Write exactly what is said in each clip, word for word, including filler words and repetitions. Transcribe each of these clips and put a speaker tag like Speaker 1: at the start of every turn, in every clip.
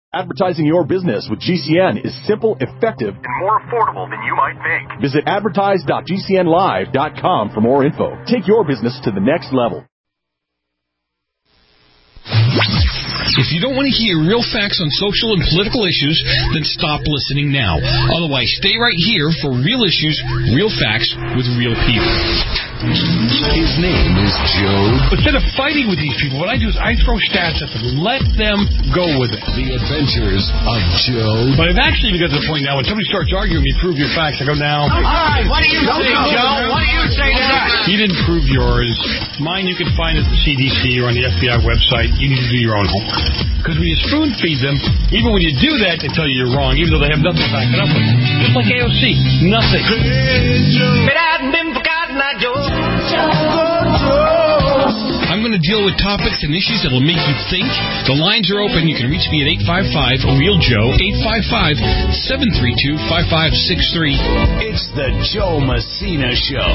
Speaker 1: Advertising your business with G C N is simple, effective,
Speaker 2: and more affordable than you might think.
Speaker 1: Visit advertise dot g c n live dot com for more info. Take your business to the next level.
Speaker 3: If you don't want to hear real facts on social and political issues, then stop listening now. Otherwise, stay right here for real issues, real facts with real people.
Speaker 4: His name is Joe.
Speaker 5: Instead of fighting with these people, what I do is I throw stats at them. Let them go with it.
Speaker 4: The Adventures of Joe.
Speaker 5: But I've actually got to the point now when somebody starts arguing with me, prove your facts, I go, now.
Speaker 6: All right, what do you say, Joe? What do you say to that?
Speaker 5: He didn't prove yours. Mine you can find at the C D C or on the F B I website. You need to do your own homework. Because when you spoon feed them, even when you do that, they tell you you're wrong, even though they have nothing to back it up with. Just like A O C. Nothing.
Speaker 6: But I hadn't been forgotten, I Joe.
Speaker 3: I'm going to deal with topics and issues that will make you think. The lines are open. You can reach me at eight five five, real Joe, eight five five, seven three two, five five six three.
Speaker 4: It's the Joe Messina Show.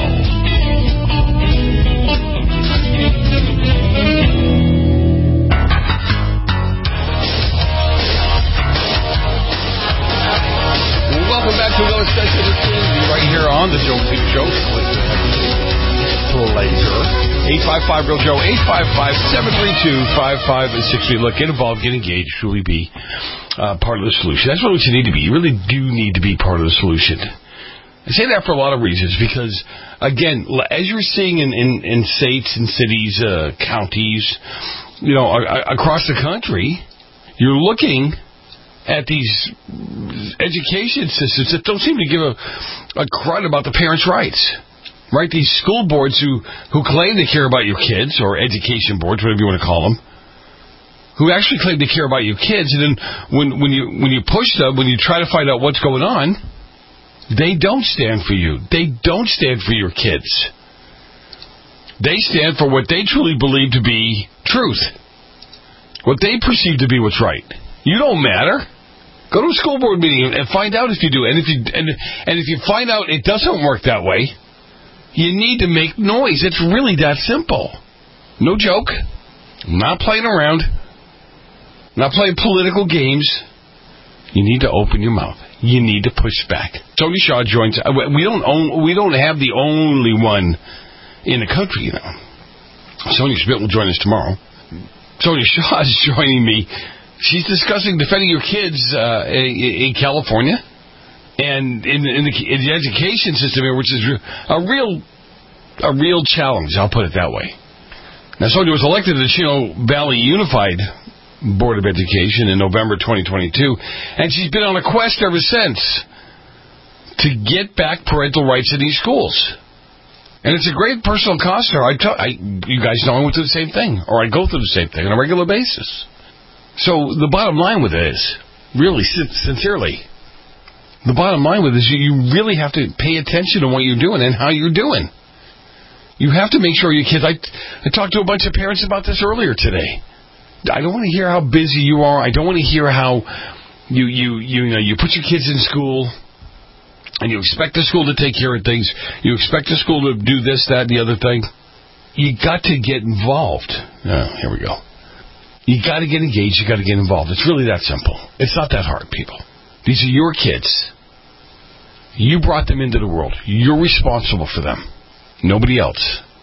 Speaker 5: Welcome back to another session of the right here on the Joe Messina Show. Later. eight five five, real Joe, eight five five, seven three two, five five six three. Look, get involved, get engaged, truly be uh, part of the solution. That's what you need to be. You really do need to be part of the solution. I say that for a lot of reasons because, again, as you're seeing in, in, in states and cities, uh, counties, you know, a- across the country, you're looking at these education systems that don't seem to give a, a crud about the parents' rights. Right, these school boards who, who claim they care about your kids, or education boards, whatever you want to call them, who actually claim they care about your kids, and then when, when you when you push them, when you try to find out what's going on, they don't stand for you. They don't stand for your kids. They stand for what they truly believe to be truth, what they perceive to be what's right. You don't matter. Go to a school board meeting and find out if you do, and if you and and if you find out it doesn't work that way. You need to make noise. It's really that simple. No joke. Not playing around. Not playing political games. You need to open your mouth. You need to push back. Tony Shaw joins. We don't own. We don't have the only one in the country, you know. Sonia Schmidt will join us tomorrow. Sonia Shaw is joining me. She's discussing defending your kids uh, in, in California. And in, in, the, in the education system here, which is a real a real challenge, I'll put it that way. Now, Sonia was elected to the Chino Valley Unified Board of Education in November twenty twenty-two, and she's been on a quest ever since to get back parental rights in these schools. And it's a great personal cost to her. I tell, I, you guys know I went through the same thing, or I go through the same thing on a regular basis. So the bottom line with it is, really, sincerely, the bottom line with it is you really have to pay attention to what you're doing and how you're doing. You have to make sure your kids... I, I talked to a bunch of parents about this earlier today. I don't want to hear how busy you are. I don't want to hear how you, you, you, you know, you put your kids in school and you expect the school to take care of things. You expect the school to do this, that, and the other thing. You got to get involved. Oh, here we go. You got to get engaged. You got to get involved. It's really that simple. It's not that hard, people. These are your kids. You brought them into the world. You're responsible for them. Nobody else.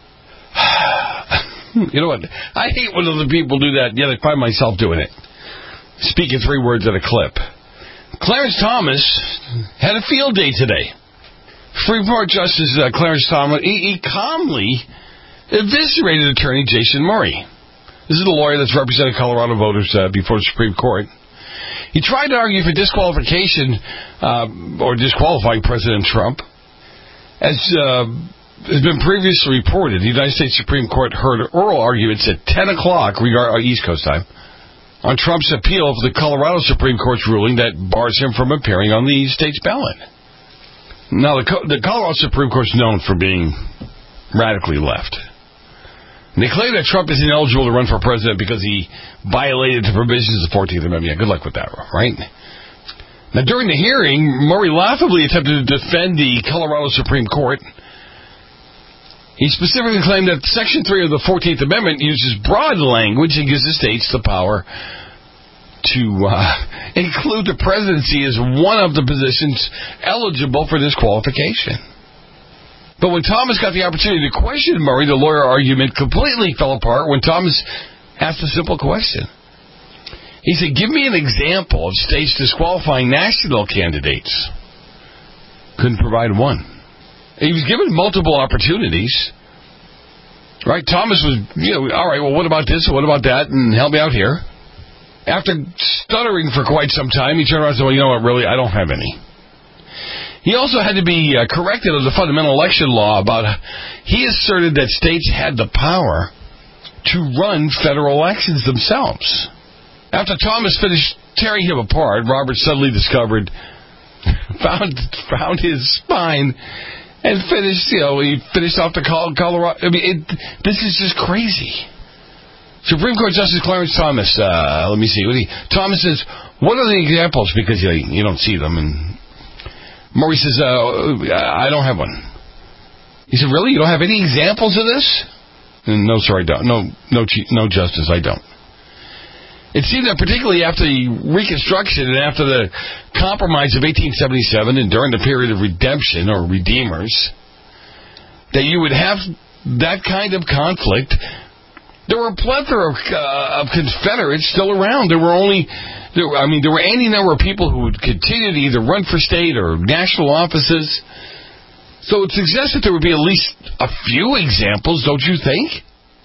Speaker 5: You know what? I hate when other people do that, yet I find myself doing it. Speaking three words at a clip. Clarence Thomas had a field day today. Freeport Justice uh, Clarence Thomas, he, he calmly eviscerated attorney Jason Murray. This is the lawyer that's represented Colorado voters uh, before the Supreme Court. He tried to argue for disqualification uh, or disqualifying President Trump. As uh, has been previously reported, the United States Supreme Court heard oral arguments at ten o'clock regard, uh, East Coast time on Trump's appeal of the Colorado Supreme Court's ruling that bars him from appearing on the state's ballot. Now, the, the Colorado Supreme Court is known for being radically left. And they claim that Trump is ineligible to run for president because he violated the provisions of the fourteenth Amendment. Yeah, good luck with that, right? Now, during the hearing, Murray laughably attempted to defend the Colorado Supreme Court. He specifically claimed that Section three of the fourteenth Amendment uses broad language and gives the states the power to uh, include the presidency as one of the positions eligible for disqualification. But when Thomas got the opportunity to question Murray, the lawyer argument completely fell apart when Thomas asked a simple question. He said, give me an example of states disqualifying national candidates. Couldn't provide one. He was given multiple opportunities. Right? Thomas was, you know, all right, well, what about this? What about that? And help me out here. After stuttering for quite some time, he turned around and said, well, you know what, really, I don't have any. He also had to be uh, corrected of the fundamental election law about, he asserted that states had the power to run federal elections themselves. After Thomas finished tearing him apart, Robert suddenly discovered, found found his spine, and finished, you know, he finished off the Colorado. I mean, it, this is just crazy. Supreme Court Justice Clarence Thomas, uh, let me see, what he, Thomas says, what are the examples? Because you, you don't see them, and Murray says, uh, I don't have one. He said, really? You don't have any examples of this? And no, sir, I don't. No, no, no, Justice, I don't. It seemed that particularly after the Reconstruction and after the Compromise of eighteen seventy-seven and during the period of redemption or redeemers, that you would have that kind of conflict. There were a plethora of, uh, of Confederates still around. There were only... There, I mean, there were any number of people who would continue to either run for state or national offices. So it suggests that there would be at least a few examples, don't you think?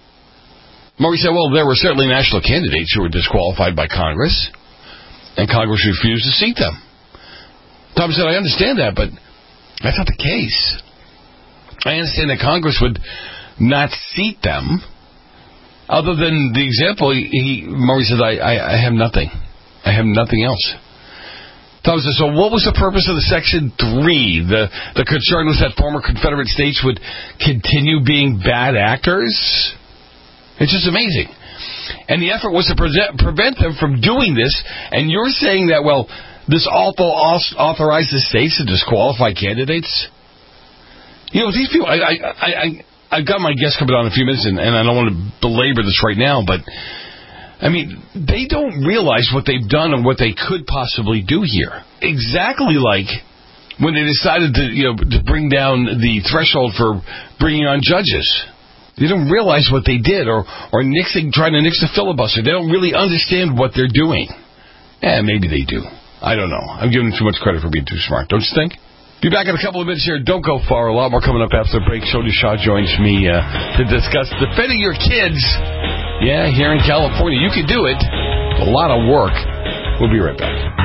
Speaker 5: Murray said, well, there were certainly national candidates who were disqualified by Congress, and Congress refused to seat them. Thomas said, I understand that, but that's not the case. I understand that Congress would not seat them. Other than the example, he, Murray said, I, I, I have nothing. I have nothing else. Thomas said, so what was the purpose of the Section three? The, the concern was that former Confederate states would continue being bad actors? It's just amazing. And the effort was to present, prevent them from doing this, and you're saying that, well, this also authorizes states to disqualify candidates? You know, these people, I, I, I, I, I've got my guest coming on in a few minutes, and, and I don't want to belabor this right now, but I mean, they don't realize what they've done and what they could possibly do here. Exactly like when they decided to, you know, to bring down the threshold for bringing on judges. They don't realize what they did, or, or nixing, trying to nix the filibuster. They don't really understand what they're doing. Eh, maybe they do. I don't know. I'm giving them too much credit for being too smart. Don't you think? Be back in a couple of minutes here. Don't go far. A lot more coming up after the break. Shodi Shaw joins me uh, to discuss defending your kids. Yeah, here in California. You can do it. A lot of work. We'll be right back.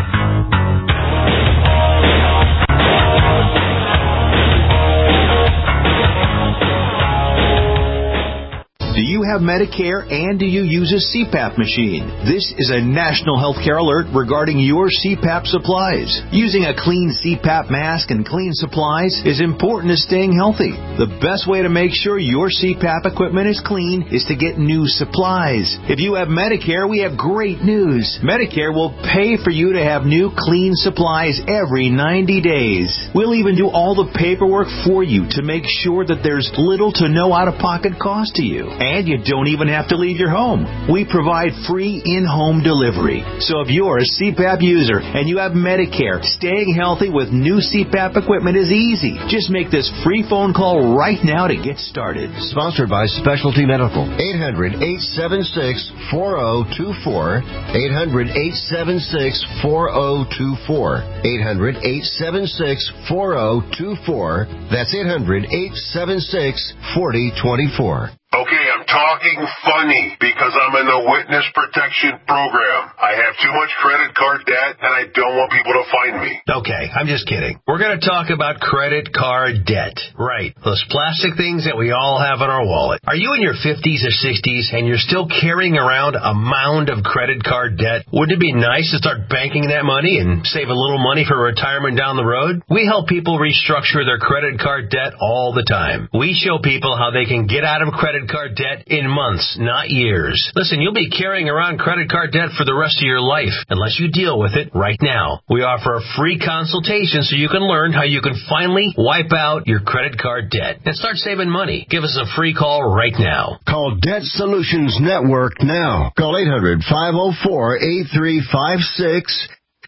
Speaker 7: Do you have Medicare and do you use a C PAP machine? This is a national healthcare alert regarding your C PAP supplies. Using a clean C PAP mask and clean supplies is important to staying healthy. The best way to make sure your C PAP equipment is clean is to get new supplies. If you have Medicare, we have great news. Medicare will pay for you to have new clean supplies every ninety days. We'll even do all the paperwork for you to make sure that there's little to no out-of-pocket cost to you. And you don't even have to leave your home. We provide free in-home delivery. So if you're a C PAP user and you have Medicare, staying healthy with new C PAP equipment is easy. Just make this free phone call right now to get started.
Speaker 8: Sponsored by Specialty Medical. eight hundred, eight seven six, four zero two four. eight hundred, eight seven six, four zero two four. eight hundred, eight seven six, four zero two four. That's eight hundred, eight seven six, four zero two four.
Speaker 2: Okay, I'm talking funny because I'm in the witness protection program. I have too much credit card debt and I don't want people to find me.
Speaker 9: Okay, I'm just kidding. We're going to talk about credit card debt. Right, those plastic things that we all have in our wallet. Are you in your fifties or sixties and you're still carrying around a mound of credit card debt? Wouldn't it be nice to start banking that money and save a little money for retirement down the road? We help people restructure their credit card debt all the time. We show people how they can get out of credit card debt in months, not years. Listen, you'll be carrying around credit card debt for the rest of your life unless you deal with it right now. We offer a free consultation so you can learn how you can finally wipe out your credit card debt and start saving money. Give us a free call right now.
Speaker 8: Call Debt Solutions Network now. Call eight hundred, five oh four, eight three five six.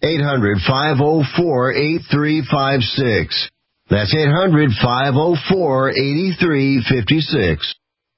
Speaker 8: eight hundred, five oh four, eight three five six. That's eight hundred, five oh four, eight three five six.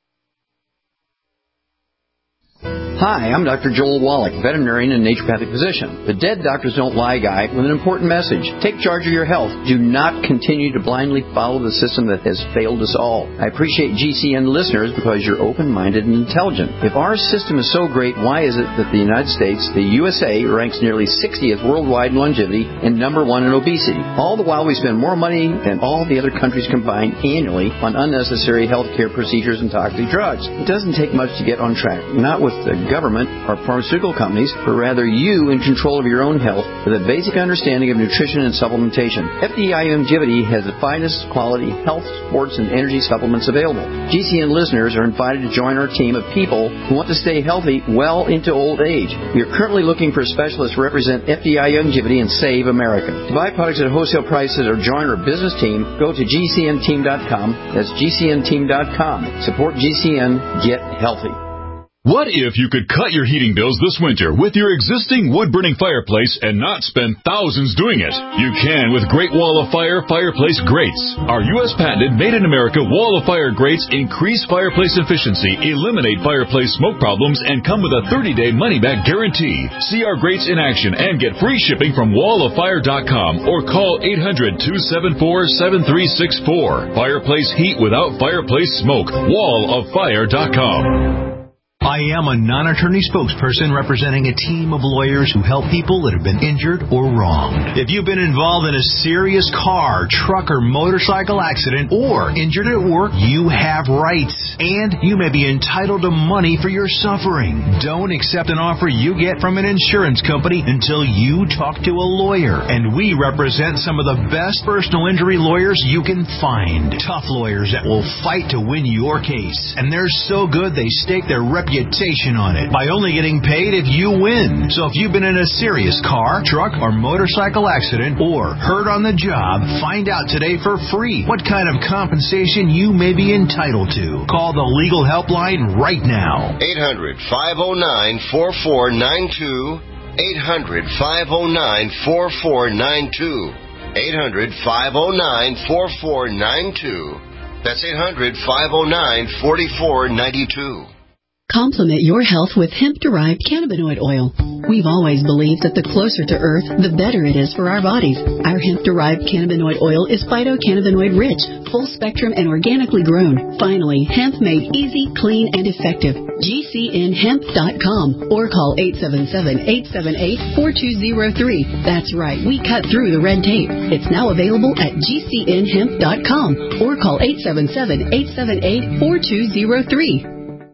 Speaker 10: Hi, I'm Doctor Joel Wallach, veterinarian and naturopathic physician. The Dead Doctors Don't Lie guy with an important message. Take charge of your health. Do not continue to blindly follow the system that has failed us all. I appreciate G C N listeners because you're open-minded and intelligent. If our system is so great, why is it that the United States, the U S A, ranks nearly sixtieth worldwide in longevity and number one in obesity? All the while we spend more money than all the other countries combined annually on unnecessary health care procedures and toxic drugs. It doesn't take much to get on track. Not with the government or pharmaceutical companies, but rather you in control of your own health with a basic understanding of nutrition and supplementation. F D I Longevity has the finest quality health, sports, and energy supplements available. G C N listeners are invited to join our team of people who want to stay healthy well into old age. We are currently looking for specialists to represent F D I Longevity and Save America. To buy products at wholesale prices or join our business team, go to G C N team dot com. That's G C N team dot com. Support G C N. Get healthy.
Speaker 1: What if you could cut your heating bills this winter with your existing wood-burning fireplace and not spend thousands doing it? You can with Great Wall of Fire Fireplace Grates. Our U S patented made-in-America Wall of Fire grates increase fireplace efficiency, eliminate fireplace smoke problems, and come with a thirty-day money-back guarantee. See our grates in action and get free shipping from wall of fire dot com or call eight hundred, two seven four, seven three six four. Fireplace heat without fireplace smoke. wall of fire dot com.
Speaker 7: I am a non-attorney spokesperson representing a team of lawyers who help people that have been injured or wronged. If you've been involved in a serious car, truck, or motorcycle accident or injured at work, you have rights, and you may be entitled to money for your suffering. Don't accept an offer you get from an insurance company until you talk to a lawyer, and we represent some of the best personal injury lawyers you can find. Tough lawyers that will fight to win your case, and they're so good they stake their reputation on it by only getting paid if you win. So if you've been in a serious car, truck, or motorcycle accident or hurt on the job, find out today for free what kind of compensation you may be entitled to. Call the legal helpline right now.
Speaker 8: eight hundred, five oh nine, four four nine two. eight hundred, five oh nine, four four nine two. eight hundred, five oh nine, four four nine two. That's eight hundred, five oh nine, four four nine two.
Speaker 11: Complement your health with hemp-derived cannabinoid oil. We've always believed that the closer to Earth, the better it is for our bodies. Our hemp-derived cannabinoid oil is phytocannabinoid-rich, full-spectrum, and organically grown. Finally, hemp made easy, clean, and effective. G C N hemp dot com or call eight seven seven, eight seven eight, four two zero three. That's right, we cut through the red tape. It's now available at G C N hemp dot com or call eight seven seven, eight seven eight, four two zero three.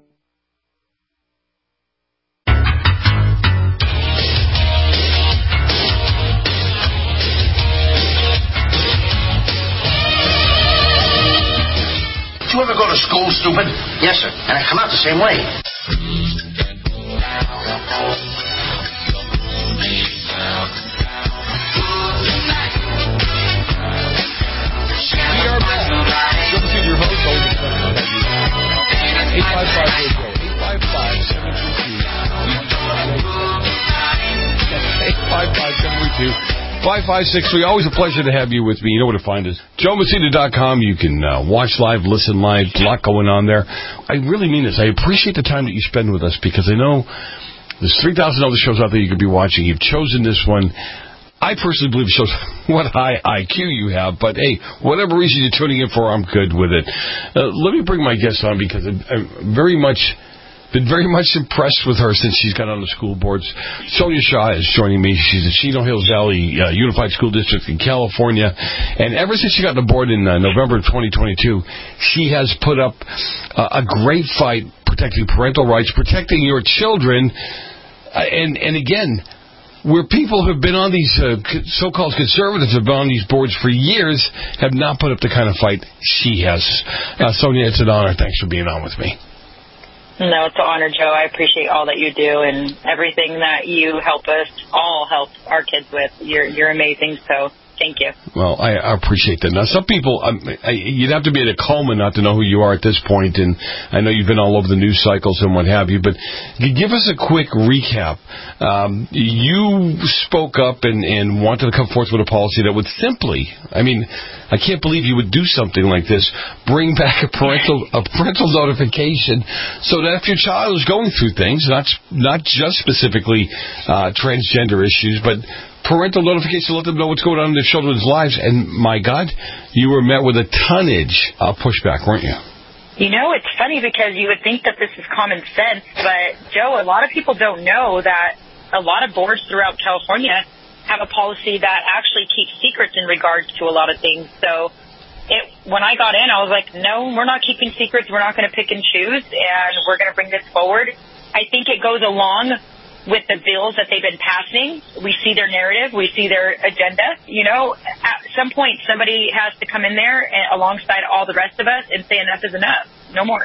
Speaker 6: Did you ever go to school, stupid? Yes, sir. And I come out the same way. We
Speaker 5: are back. Welcome to your host, always a pleasure to have you. eight five five, eight five five, seven three two. eight five five, seven three two. five five six three. Always a pleasure to have you with me. You know where to find us. Joe Messina dot com. You can uh, watch live, listen live. A lot going on there. I really mean this. I appreciate the time that you spend with us because I know there's three thousand other shows out there you could be watching. You've chosen this one. I personally believe it shows what high I Q you have, but hey, whatever reason you're tuning in for, I'm good with it. Uh, let me bring my guest on because I'm, I'm very much... been very much impressed with her since she's got on the school boards. Sonia Shaw is joining me. She's at Chino Hills Valley uh, Unified School District in California. And ever since she got on the board in uh, November of twenty twenty-two, she has put up uh, a great fight protecting parental rights, protecting your children. Uh, and, and again, where people who have been on these uh, so-called conservatives have been on these boards for years have not put up the kind of fight she has. Uh, Sonia, it's an honor. Thanks for being on with me.
Speaker 12: No, it's an honor, Joe. I appreciate all that you do and everything that you help us all help our kids with. You're you're amazing. So Thank you.
Speaker 5: Well, I, I appreciate that. Now, some people, um, I, you'd have to be at a coma not to know who you are at this point, and I know you've been all over the news cycles and what have you, but give us a quick recap. Um, you spoke up and, and wanted to come forth with a policy that would simply, I mean, I can't believe you would do something like this, bring back a parental a parental notification so that if your child is going through things, not, not just specifically uh, transgender issues, but parental notification, let them know what's going on in their children's lives. And my God, you were met with a tonnage of pushback, weren't you?
Speaker 12: You know, it's funny because you would think that this is common sense, but Joe, a lot of people don't know that a lot of boards throughout California have a policy that actually keeps secrets in regards to a lot of things. So it, when I got in, I was like, no, we're not keeping secrets. We're not going to pick and choose, and we're going to bring this forward. I think it goes along with the bills that they've been passing. We see their narrative. We see their agenda. You know, at some point, somebody has to come in there and, alongside all the rest of us and say enough is enough. No more.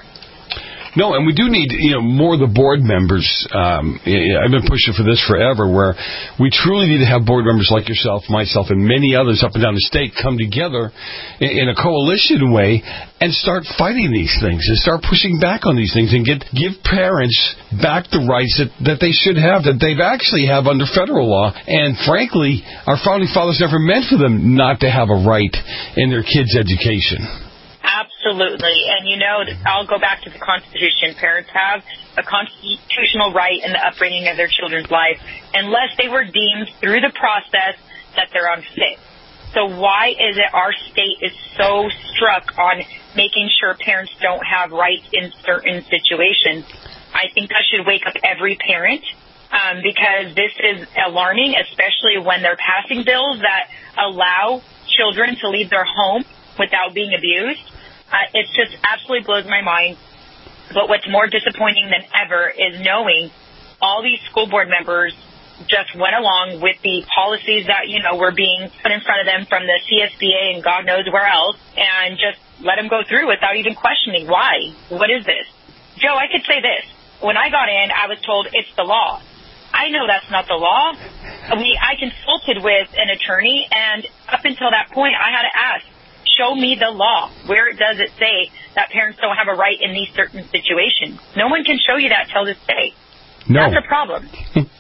Speaker 5: No, and we do need, you know, more of the board members. Um, I've been pushing for this forever, where we truly need to have board members like yourself, myself, and many others up and down the state come together in, in a coalition way and start fighting these things and start pushing back on these things and get give parents back the rights that, that they should have, that they've actually have under federal law. And frankly, our founding fathers never meant for them not to have a right in their kids' education.
Speaker 12: Absolutely. And, you know, I'll go back to the Constitution. Parents have a constitutional right in the upbringing of their children's life unless they were deemed through the process that they're unfit. So why is it our state is so struck on making sure parents don't have rights in certain situations? I think that should wake up every parent um, because this is alarming, especially when they're passing bills that allow children to leave their home without being abused. Uh, it just absolutely blows my mind. But what's more disappointing than ever is knowing all these school board members just went along with the policies that, you know, were being put in front of them from the C S B A and God knows where else, and just let them go through without even questioning why. What is this? Joe, I could say this. When I got in, I was told it's the law. I know that's not the law. We, I consulted with an attorney, and up until that point, I had to ask, show me the law. Where does it say that parents don't have a right in these certain situations? No one can show you that till this day.
Speaker 5: No.
Speaker 12: That's a problem.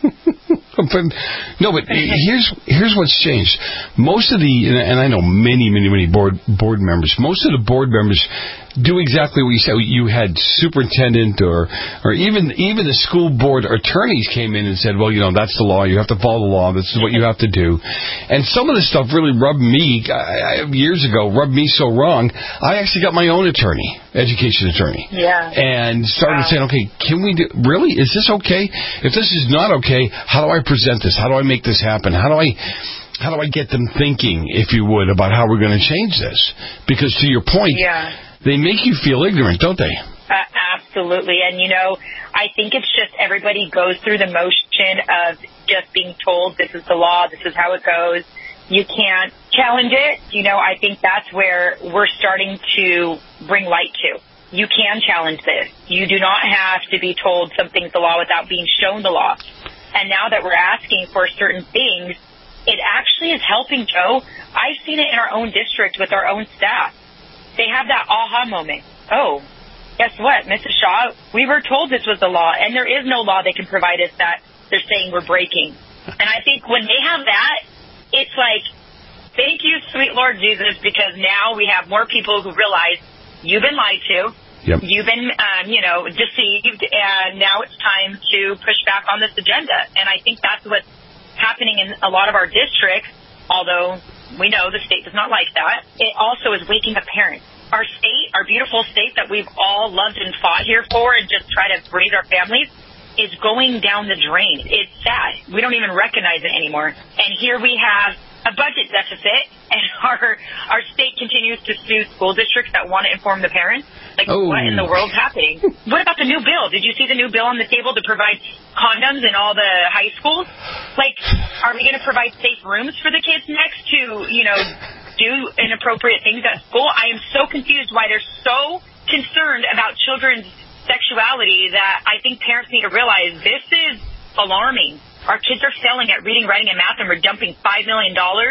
Speaker 5: but, no, but here's here's what's changed. Most of the, and I know many, many, many board board members, most of the board members do exactly what you said. You had superintendent or or even even the school board attorneys came in and said, well, you know, that's the law. You have to follow the law. This is what you have to do. And some of this stuff really rubbed me, I, I, years ago, rubbed me so wrong. I actually got my own attorney, education attorney.
Speaker 12: Yeah.
Speaker 5: And started
Speaker 12: wow.
Speaker 5: saying, okay, can we do, really? Is this okay? If this is not okay, how do I present this? How do I make this happen? How do I... How do I get them thinking, if you would, about how we're going to change this? Because to your point,
Speaker 12: yeah.
Speaker 5: they make you feel ignorant, don't they?
Speaker 12: Uh, absolutely. And, you know, I think it's just everybody goes through the motion of just being told this is the law, this is how it goes. You can't challenge it. You know, I think that's where we're starting to bring light to. You can challenge this. You do not have to be told something's the law without being shown the law. And now that we're asking for certain things, it actually is helping, Joe. I've seen it in our own district with our own staff. They have that aha moment. Oh, guess what, Missus Shaw? We were told this was the law, and there is no law they can provide us that they're saying we're breaking. And I think when they have that, it's like, thank you, sweet Lord Jesus, because now we have more people who realize you've been lied to.
Speaker 5: Yep.
Speaker 12: You've been, um, you know, deceived, and now it's time to push back on this agenda. And I think that's what's happening in a lot of our districts, although we know the state does not like that. It also is waking up parents. Our state, our beautiful state that we've all loved and fought here for and just try to raise our families, is going down the drain. It's sad. We don't even recognize it anymore. And here we have a budget deficit, and our our state continues to sue school districts that want to inform the parents. Like,
Speaker 5: oh.
Speaker 12: What in the world's happening? What about the new bill? Did you see the new bill on the table to provide condoms in all the high schools? Like, are we going to provide safe rooms for the kids next to, you know, do inappropriate things at school? I am so confused why they're so concerned about children's sexuality that I think parents need to realize this is alarming. Our kids are failing at reading, writing, and math, and we're dumping five million dollars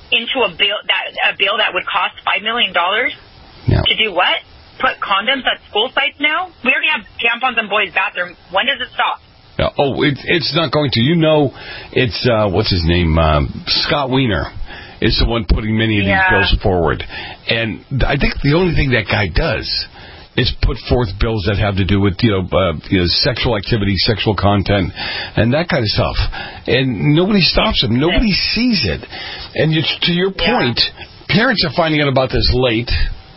Speaker 12: into a bill that a bill that would cost five million dollars
Speaker 5: yeah.
Speaker 12: to do what? Put condoms at school sites now? We already have tampons in boys' bathrooms. When does it stop?
Speaker 5: Yeah. Oh, it, it's not going to. You know, it's, uh, what's his name? Um, Scott Wiener is the one putting many of these
Speaker 12: yeah.
Speaker 5: bills forward. And I think the only thing that guy does is put forth bills that have to do with, you know, uh, you know, sexual activity, sexual content, and that kind of stuff. And nobody stops him. Nobody sees it. And it's, to your point, yeah. parents are finding out about this late.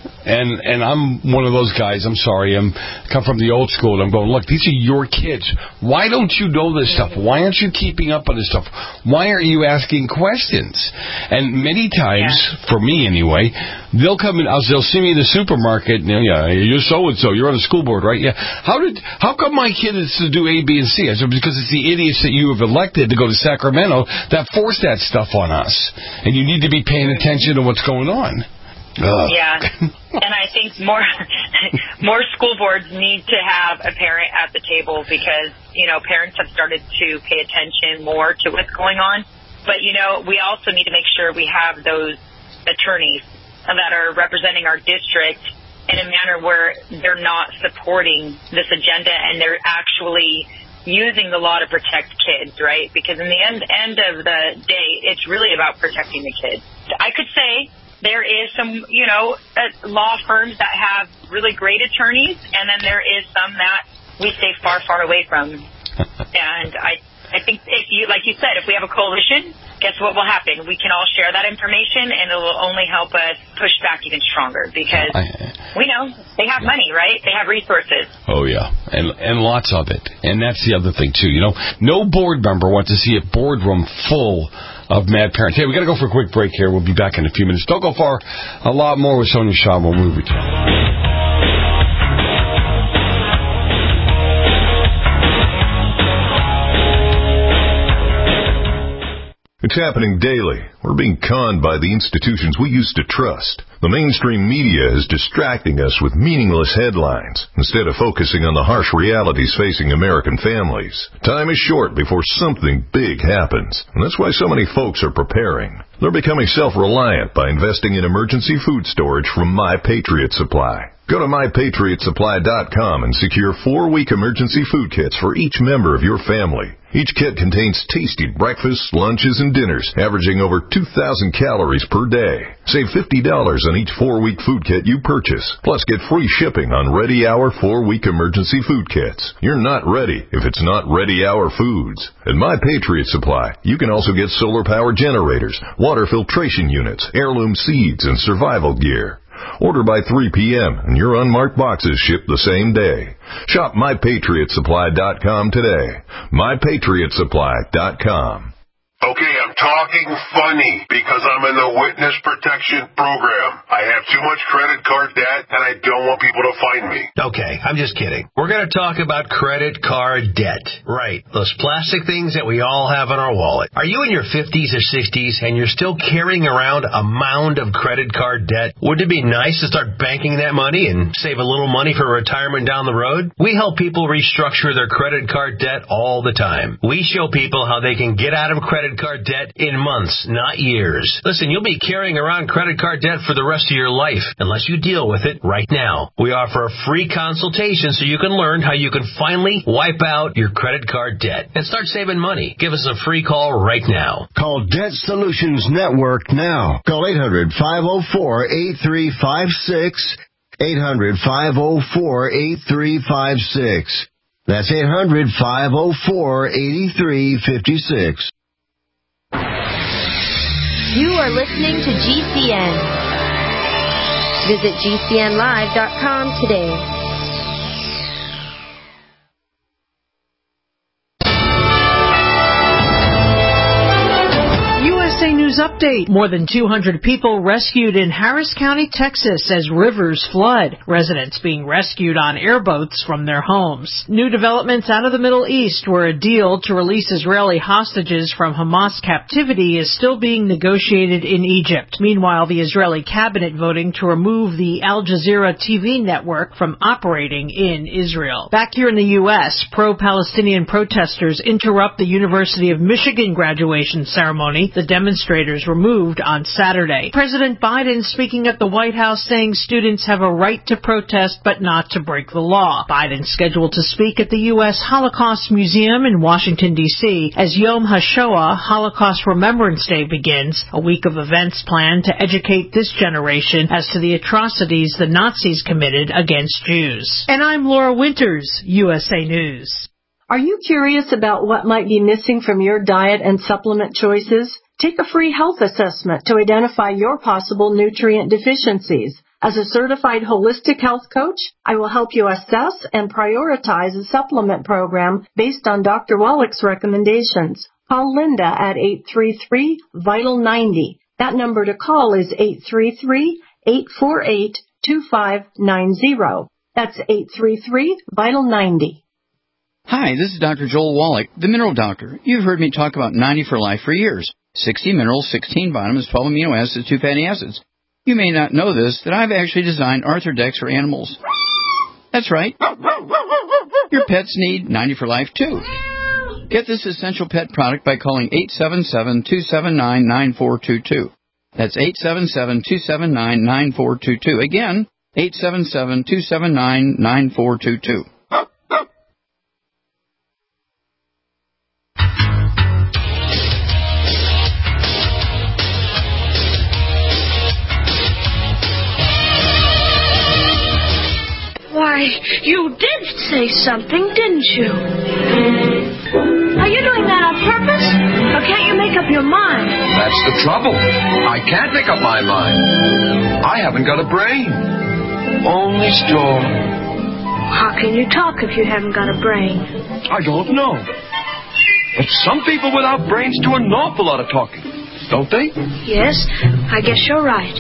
Speaker 5: And and I'm one of those guys. I'm sorry. I'm come from the old school. And I'm going, look, these are your kids. Why don't you know this stuff? Why aren't you keeping up on this stuff? Why aren't you asking questions? And many times, yeah. for me anyway, they'll come in. They'll see me in the supermarket. And, yeah, you're so and so. You're on the school board, right? Yeah. How did? How come my kid is to do A, B, and C? I said, because it's the idiots that you have elected to go to Sacramento that force that stuff on us. And you need to be paying attention to what's going on. Ugh.
Speaker 12: Yeah, and I think more more school boards need to have a parent at the table because, you know, parents have started to pay attention more to what's going on. But, you know, we also need to make sure we have those attorneys that are representing our district in a manner where they're not supporting this agenda and they're actually using the law to protect kids, right? Because in the end, end of the day, it's really about protecting the kids. I could say there is some, you know, uh, law firms that have really great attorneys, and then there is some that we stay far, far away from. And I, I think if you, like you said, if we have a coalition, guess what will happen? We can all share that information, and it will only help us push back even stronger because I, we know they have money, right? They have resources.
Speaker 5: Oh, yeah, and and lots of it. And that's the other thing, too. You know, no board member wants to see a boardroom full of mad parents. Hey, we got to go for a quick break here. We'll be back in a few minutes. Don't go far. A lot more with Sonia Shaw when we return.
Speaker 2: It's happening daily. We're being conned by the institutions we used to trust. The mainstream media is distracting us with meaningless headlines instead of focusing on the harsh realities facing American families. Time is short before something big happens, and that's why so many folks are preparing. They're becoming self-reliant by investing in emergency food storage from My Patriot Supply. Go to my patriot supply dot com and secure four-week emergency food kits for each member of your family. Each kit contains tasty breakfasts, lunches, and dinners, averaging over two thousand calories per day. Save fifty dollars on each four-week food kit you purchase. Plus, get free shipping on Ready Hour four-week emergency food kits. You're not ready if it's not Ready Hour foods. At My Patriot Supply, you can also get solar power generators, water filtration units, heirloom seeds, and survival gear. Order by three p.m. and your unmarked boxes ship the same day. Shop my patriot supply dot com today. my patriot supply dot com. Okay, I'm talking funny because I'm in the witness protection program. I have too much credit card debt and I don't want people to find me.
Speaker 9: Okay, I'm just kidding. We're going to talk about credit card debt. Right, those plastic things that we all have in our wallet. Are you in your fifties or sixties and you're still carrying around a mound of credit card debt? Wouldn't it be nice to start banking that money and save a little money for retirement down the road? We help people restructure their credit card debt all the time. We show people how they can get out of credit card debt in months, not years. Listen, you'll be carrying around credit card debt for the rest of your life unless you deal with it right now. We offer a free consultation so you can learn how you can finally wipe out your credit card debt and start saving money. Give us a free call right now.
Speaker 8: Call Debt Solutions Network now. Call eight hundred, five oh four, eight three five six, eight hundred, five oh four, eight three five six. That's eight hundred, five oh four, eight three five six.
Speaker 13: You are listening to G C N. Visit G C N live dot com today.
Speaker 14: U S A News Update. More than two hundred people rescued in Harris County, Texas as rivers flood. Residents being rescued on airboats from their homes. New developments out of the Middle East where a deal to release Israeli hostages from Hamas captivity is still being negotiated in Egypt. Meanwhile, the Israeli cabinet voting to remove the Al Jazeera T V network from operating in Israel. Back here in the U S, pro-Palestinian protesters interrupt the University of Michigan graduation ceremony. The demonstrators demonstrators removed on Saturday. President Biden speaking at the White House saying students have a right to protest but not to break the law. Biden scheduled to speak at the U S Holocaust Museum in Washington, D C as Yom HaShoah, Holocaust Remembrance Day, begins, a week of events planned to educate this generation as to the atrocities the Nazis committed against Jews. And I'm Laura Winters, U S A News.
Speaker 15: Are you curious about what might be missing from your diet and supplement choices? Take a free health assessment to identify your possible nutrient deficiencies. As a certified holistic health coach, I will help you assess and prioritize a supplement program based on Doctor Wallach's recommendations. Call Linda at eight three three, vital ninety. That number to call is eight three three, eight four eight, two five nine zero. That's eight three three, vital ninety.
Speaker 10: Hi, this is Doctor Joel Wallach, the Mineral Doctor. You've heard me talk about ninety for Life for years. sixty minerals, sixteen vitamins, twelve amino acids, two fatty acids. You may not know this, that I've actually designed Arthrodex for animals. That's right. Your pets need ninety for Life, too. Get this essential pet product by calling eight seven seven, two seven nine, nine four two two. That's eight seven seven, two seven nine, nine four two two. Again, eight seven seven, two seven nine, nine four two two.
Speaker 16: Why, you did say something, didn't you? Are you doing that on purpose? Or can't you make up your mind?
Speaker 17: That's the trouble. I can't make up my mind. I haven't got a brain. Only straw.
Speaker 16: How can you talk if you haven't got a brain?
Speaker 17: I don't know. But some people without brains do an awful lot of talking, don't they?
Speaker 16: Yes, I guess you're right.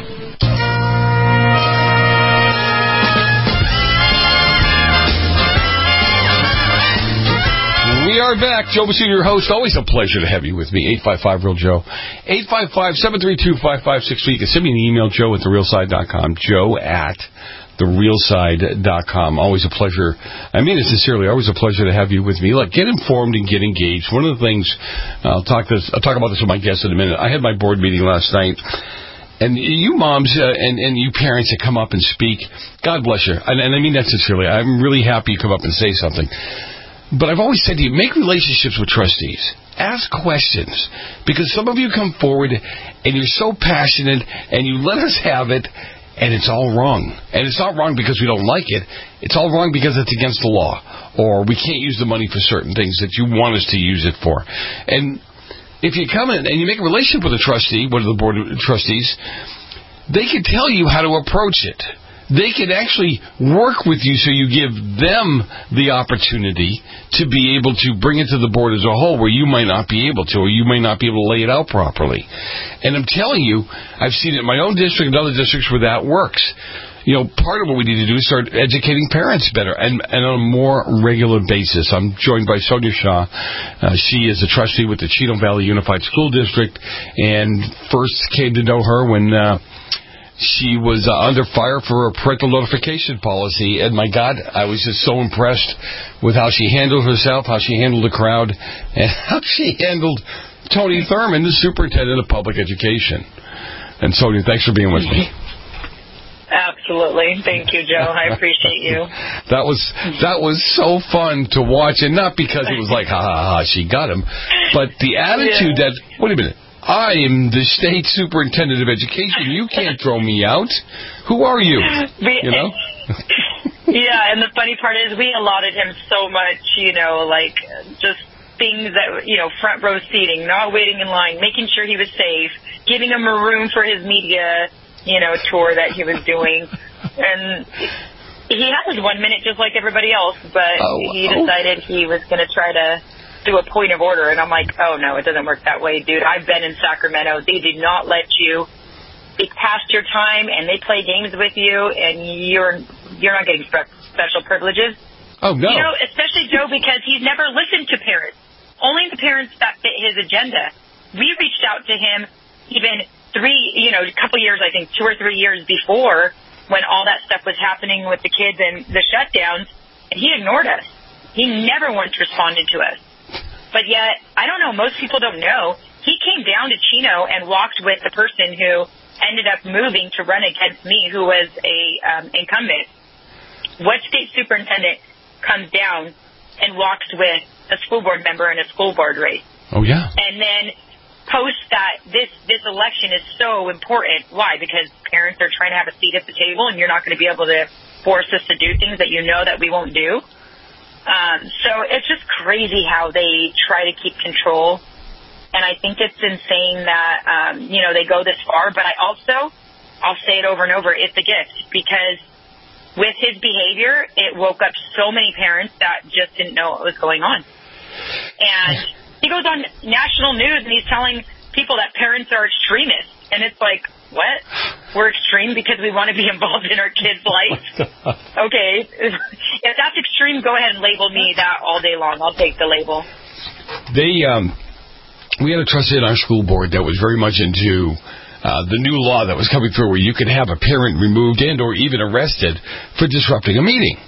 Speaker 5: We are back. Joe Messina, your host. Always a pleasure to have you with me. eight five five, real Joe. eight five five, seven three two, five five six three. You can send me an email, joe at the real side dot com. Joe at the real side dot com. Always a pleasure. I mean it sincerely. Always a pleasure to have you with me. Look, get informed and get engaged. One of the things, I'll talk, this, I'll talk about this with my guests in a minute. I had my board meeting last night. And you moms uh, and, and you parents that come up and speak, God bless you. And, and I mean that sincerely. I'm really happy you come up and say something. But I've always said to you, make relationships with trustees. Ask questions. Because some of you come forward and you're so passionate and you let us have it and it's all wrong. And it's not wrong because we don't like it. It's all wrong because it's against the law. Or we can't use the money for certain things that you want us to use it for. And if you come in and you make a relationship with a trustee, one of the board of trustees, they can tell you how to approach it. They can actually work with you so you give them the opportunity to be able to bring it to the board as a whole where you might not be able to, or you may not be able to lay it out properly. And I'm telling you, I've seen it in my own district and other districts where that works. You know, part of what we need to do is start educating parents better and, and on a more regular basis. I'm joined by Sonia Shaw. Uh, she is a trustee with the Cheatham Valley Unified School District and first came to know her when... Uh, She was uh, under fire for a parental notification policy, and my God, I was just so impressed with how she handled herself, how she handled the crowd, and how she handled Tony Thurman, the superintendent of public education. And Sonia, thanks for being with me.
Speaker 12: Absolutely. Thank you, Joe. I appreciate you.
Speaker 5: That was that was so fun to watch, and not because it was like, ha, ha, ha, she got him, but the attitude yeah. that, wait a minute, I am the state superintendent of education. You can't throw me out. Who are you? You know?
Speaker 12: Yeah, and the funny part is we allotted him so much, you know, like just things that, you know, front row seating, not waiting in line, making sure he was safe, giving him a room for his media, you know, tour that he was doing. And he had his one minute just like everybody else, but oh, he decided oh. he was going to try to do a point of order, and I'm like, oh, no, it doesn't work that way, dude. I've been in Sacramento. They do not let you speak past your time, and they play games with you, and you're you're not getting spe- special privileges.
Speaker 5: Oh, no.
Speaker 12: You know, especially Joe, because he's never listened to parents. Only the parents that fit his agenda. We reached out to him even three, you know, a couple years, I think, two or three years before when all that stuff was happening with the kids and the shutdowns, and he ignored us. He never once responded to us. But yet, I don't know, most people don't know, he came down to Chino and walked with the person who ended up moving to run against me, who was a um, incumbent. What state superintendent comes down and walks with a school board member in a school board race?
Speaker 5: Oh, yeah.
Speaker 12: And then posts that this, this election is so important. Why? Because parents are trying to have a seat at the table, and you're not going to be able to force us to do things that you know that we won't do. Um, so it's just crazy how they try to keep control. And I think it's insane that, um, you know, they go this far. But I also, I'll say it over and over, it's a gift. Because with his behavior, it woke up so many parents that just didn't know what was going on. And he goes on national news and he's telling people that parents are extremists. And it's like, what? We're extreme because we want to be involved in our kids' life? Okay. If that's extreme, go ahead and label me that all day long. I'll take the label.
Speaker 5: They, um, we had a trustee on our school board that was very much into uh, the new law that was coming through where you could have a parent removed and or even arrested for disrupting a meeting.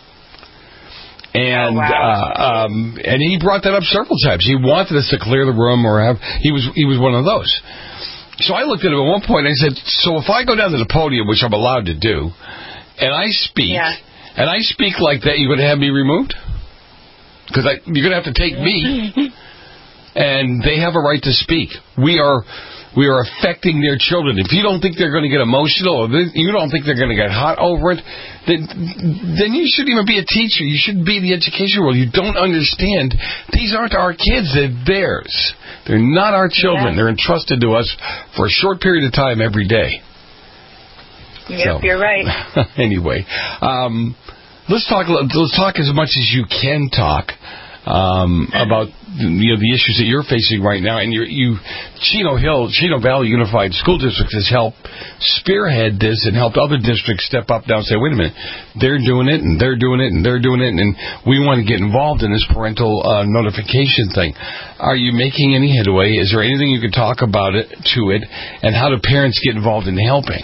Speaker 5: And,
Speaker 12: oh, wow.
Speaker 5: uh, um, and he brought that up several times. He wanted us to clear the room or have, he was, he was one of those. So I looked at him at one point and I said, so if I go down to the podium, which I'm allowed to do, and I speak, yeah. and I speak like that, you're going to have me removed? Because you're going to have to take me. And they have a right to speak. We are we are affecting their children. If you don't think they're going to get emotional, or you don't think they're going to get hot over it, then, then you shouldn't even be a teacher. You shouldn't be in the education world. You don't understand. These aren't our kids. They're theirs. They're not our children. Yeah. They're entrusted to us for a short period of time every day.
Speaker 12: Yep, so, you're right.
Speaker 5: Anyway, um, let's talk. Let's talk as much as you can talk. Um, about you know the issues that you're facing right now, and you're, you Chino Hill, Chino Valley Unified School District has helped spearhead this and helped other districts step up now and say, wait a minute, they're doing it and they're doing it and they're doing it, and we want to get involved in this parental uh, notification thing. Are you making any headway? Is there anything you could talk about it to it, and how do parents get involved in helping?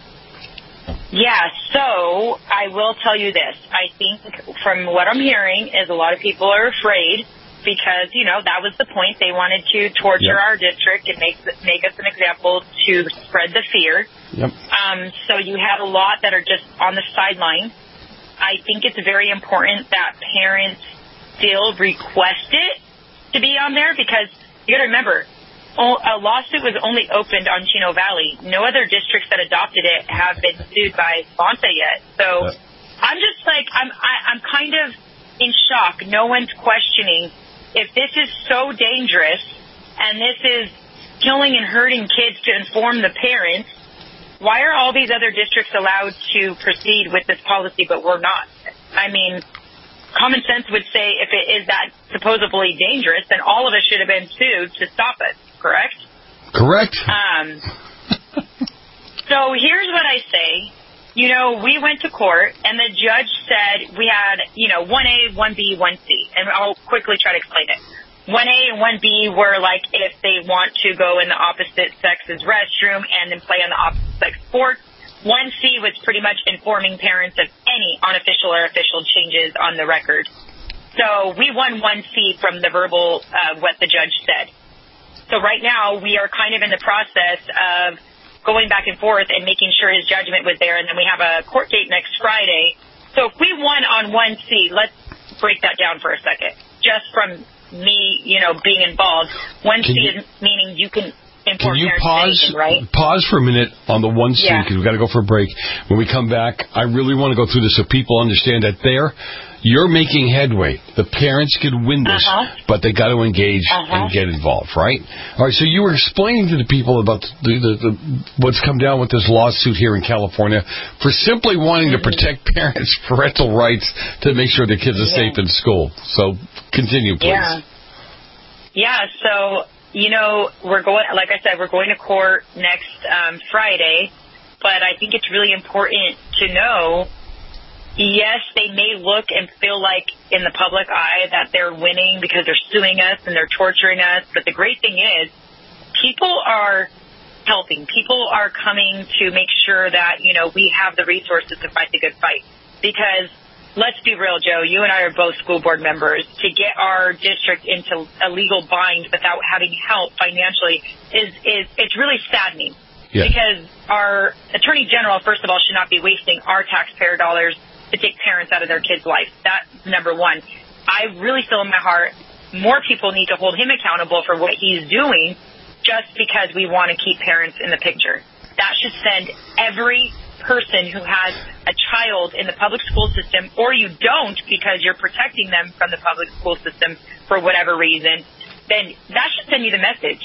Speaker 12: Yeah, so I will tell you this. I think from what I'm hearing is a lot of people are afraid because, you know, that was the point. They wanted to torture yep. our district and make make us an example to spread the fear.
Speaker 5: Yep.
Speaker 12: Um, so you have a lot that are just on the sideline. I think it's very important that parents still request it to be on there because you got to remember, a lawsuit was only opened on Chino Valley. No other districts that adopted it have been sued by Bonta yet. So I'm just like, I'm I, I'm kind of in shock. No one's questioning if this is so dangerous and this is killing and hurting kids to inform the parents. Why are all these other districts allowed to proceed with this policy, but we're not? I mean, common sense would say if it is that supposedly dangerous, then all of us should have been sued to stop it. Correct?
Speaker 5: Correct.
Speaker 12: Um, so here's what I say. You know, we went to court, and the judge said we had, you know, one A, one B, one C. And I'll quickly try to explain it. one A and one B were like if they want to go in the opposite sex's restroom and then play on the opposite sex sports. one C was pretty much informing parents of any unofficial or official changes on the record. So we won one C from the verbal, uh, what the judge said. So right now, we are kind of in the process of going back and forth and making sure his judgment was there, and then we have a court date next Friday. So if we won on one C, let's break that down for a second. Just from me, you know, being involved, one C you, is meaning you can inform
Speaker 5: Can you
Speaker 12: parents
Speaker 5: pause,
Speaker 12: anything, right?
Speaker 5: pause for a minute on the one C, because yeah. we've got to go for a break. When we come back, I really want to go through this so people understand that there, you're making headway. The parents could win this, uh-huh. but they got to engage uh-huh. and get involved, right? All right, so you were explaining to the people about the, the, the what's come down with this lawsuit here in California for simply wanting mm-hmm. to protect parents' parental rights to make sure their kids are yeah. safe in school. So continue, please.
Speaker 12: Yeah. Yeah, so, you know, we're going, like I said, we're going to court next um, Friday, but I think it's really important to know, yes, they may look and feel like in the public eye that they're winning because they're suing us and they're torturing us. But the great thing is people are helping. People are coming to make sure that, you know, we have the resources to fight the good fight. Because let's be real, Joe. You and I are both school board members. To get our district into a legal bind without having help financially is, is it's really saddening. Yeah. Because our attorney general, first of all, should not be wasting our taxpayer dollars to take parents out of their kids' life. That's number one. I really feel in my heart more people need to hold him accountable for what he's doing just because we want to keep parents in the picture. That should send every person who has a child in the public school system, or you don't because you're protecting them from the public school system for whatever reason, then that should send you the message.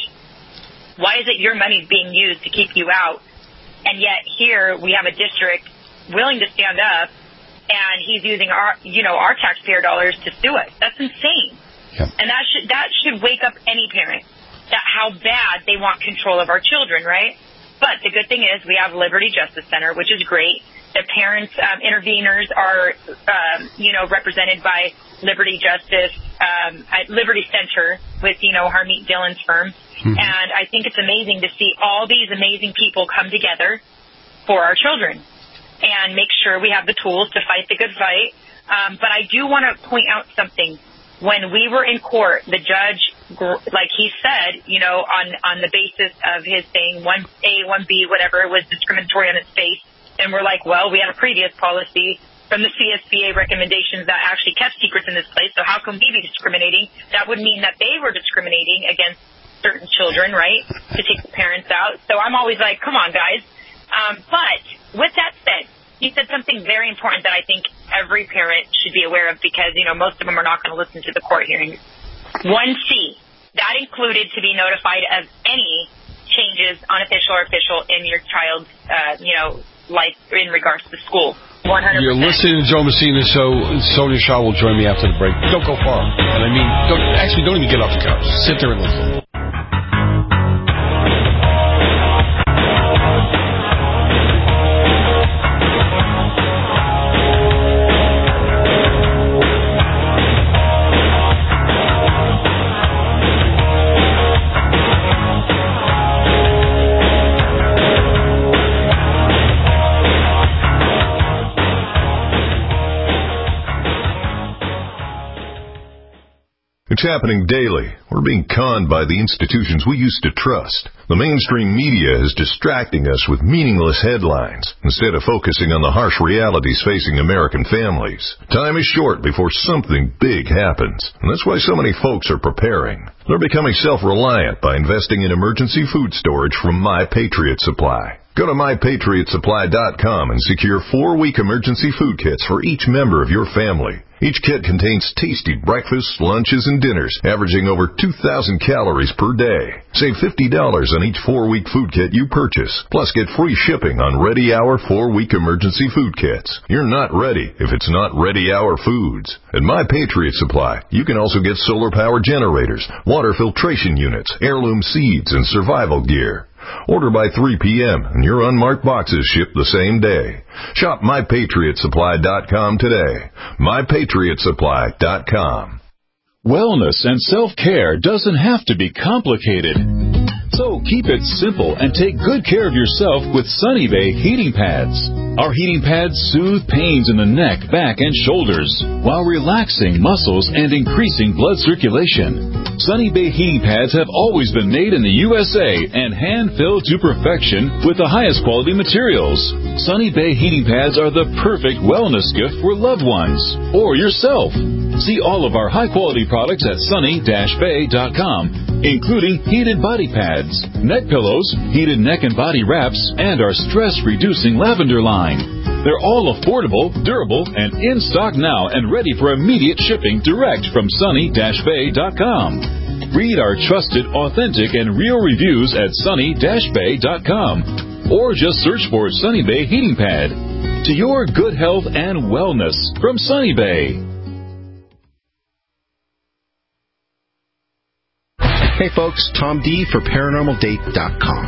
Speaker 12: Why is it your money is being used to keep you out? And yet here we have a district willing to stand up, and he's using our, you know, our taxpayer dollars to sue us. That's insane. Yeah. And that should that should wake up any parent that how bad they want control of our children, right? But the good thing is we have Liberty Justice Center, which is great. The parents, um, interveners are, um, you know, represented by Liberty Justice, um, at Liberty Center with, you know, Harmeet Dillon's firm. Mm-hmm. And I think it's amazing to see all these amazing people come together for our children and make sure we have the tools to fight the good fight. Um, but I do want to point out something. When we were in court, the judge, like he said, you know, on, on the basis of his saying one A, one B, whatever, it was discriminatory on its face. And we're like, well, we had a previous policy from the C S B A recommendations that actually kept secrets in this place. So how can we be discriminating? That would mean that they were discriminating against certain children, right, to take the parents out. So I'm always like, come on, guys. Um, but with that said, he said something very important that I think every parent should be aware of because, you know, most of them are not going to listen to the court hearings. one C, that included to be notified of any changes, unofficial or official, in your child's, uh, you know, life in regards to school. one hundred percent. You're
Speaker 5: listening to Joe Messina, so Sonia Shaw will join me after the break. Don't go far. And I mean, don't, actually, don't even get off the couch. Sit there and listen.
Speaker 2: It's happening daily. We're being conned by the institutions we used to trust. The mainstream media is distracting us with meaningless headlines instead of focusing on the harsh realities facing American families. Time is short before something big happens, and that's why so many folks are preparing. They're becoming self-reliant by investing in emergency food storage from My Patriot Supply. Go to my patriot supply dot com and secure four-week emergency food kits for each member of your family. Each kit contains tasty breakfasts, lunches, and dinners, averaging over two thousand calories per day. Save fifty dollars on each four-week food kit you purchase, plus get free shipping on Ready Hour four-week emergency food kits. You're not ready if it's not Ready Hour foods. At My Patriot Supply, you can also get solar power generators, water filtration units, heirloom seeds, and survival gear. Order by three p.m. and your unmarked boxes ship the same day. Shop my patriot supply dot com today. my patriot supply dot com.
Speaker 1: Wellness and self-care doesn't have to be complicated. So keep it simple and take good care of yourself with Sunny Bay heating pads. Our heating pads soothe pains in the neck, back, and shoulders while relaxing muscles and increasing blood circulation. Sunny Bay heating pads have always been made in the U S A and hand-filled to perfection with the highest quality materials. Sunny Bay heating pads are the perfect wellness gift for loved ones or yourself. See all of our high-quality products at sunny dash bay dot com, including heated body pads, neck pillows, heated neck and body wraps, and our stress-reducing lavender line. They're all affordable, durable, and in stock now and ready for immediate shipping direct from sunny dash bay dot com. Read our trusted, authentic, and real reviews at sunny dash bay dot com or just search for Sunny Bay Heating Pad. To your good health and wellness from Sunny Bay.
Speaker 18: Hey folks, Tom D for paranormal date dot com.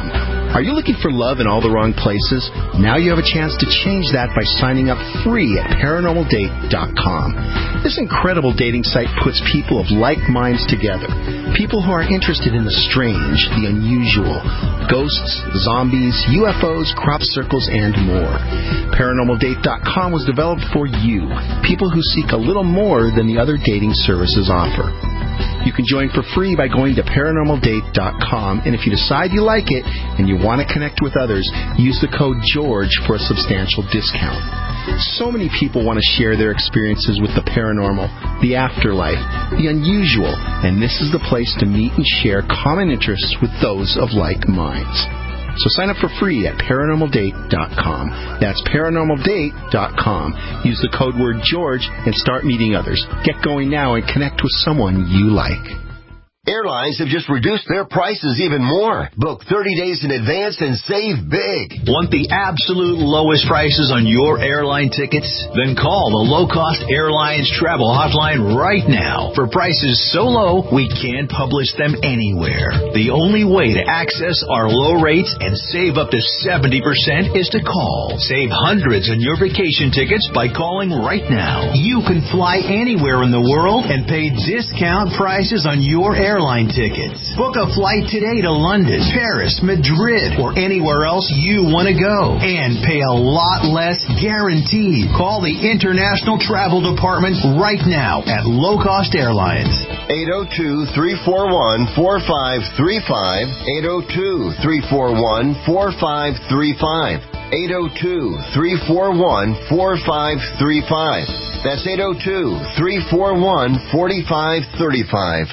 Speaker 18: Are you looking for love in all the wrong places? Now you have a chance to change that by signing up free at paranormal date dot com. This incredible dating site puts people of like minds together. People who are interested in the strange, the unusual, ghosts, zombies, U F Os, crop circles, and more. paranormal date dot com was developed for you, people who seek a little more than the other dating services offer. You can join for free by going to paranormal date dot com, and if you decide you like it and you want to connect with others, use the code GEORGE for a substantial discount. So many people want to share their experiences with the paranormal, the afterlife, the unusual, and this is the place to meet and share common interests with those of like minds. So sign up for free at paranormal date dot com. That's paranormal date dot com. Use the code word George and start meeting others. Get going now and connect with someone you like.
Speaker 8: Airlines have just reduced their prices even more. Book thirty days in advance and save big.
Speaker 7: Want the absolute lowest prices on your airline tickets? Then call the Low Cost Airlines Travel Hotline right now. For prices so low, we can't publish them anywhere. The only way to access our low rates and save up to seventy percent is to call. Save hundreds on your vacation tickets by calling right now. You can fly anywhere in the world and pay discount prices on your airline Airline tickets. Book a flight today to London, Paris, Madrid, or anywhere else you want to go, and pay a lot less guaranteed. Call the International Travel Department right now at Low Cost Airlines.
Speaker 8: eight oh two, three four one, four five three five. eight oh two, three four one, four five three five. eight oh two, three four one, four five three five. That's eight oh two, three four one, four five three five.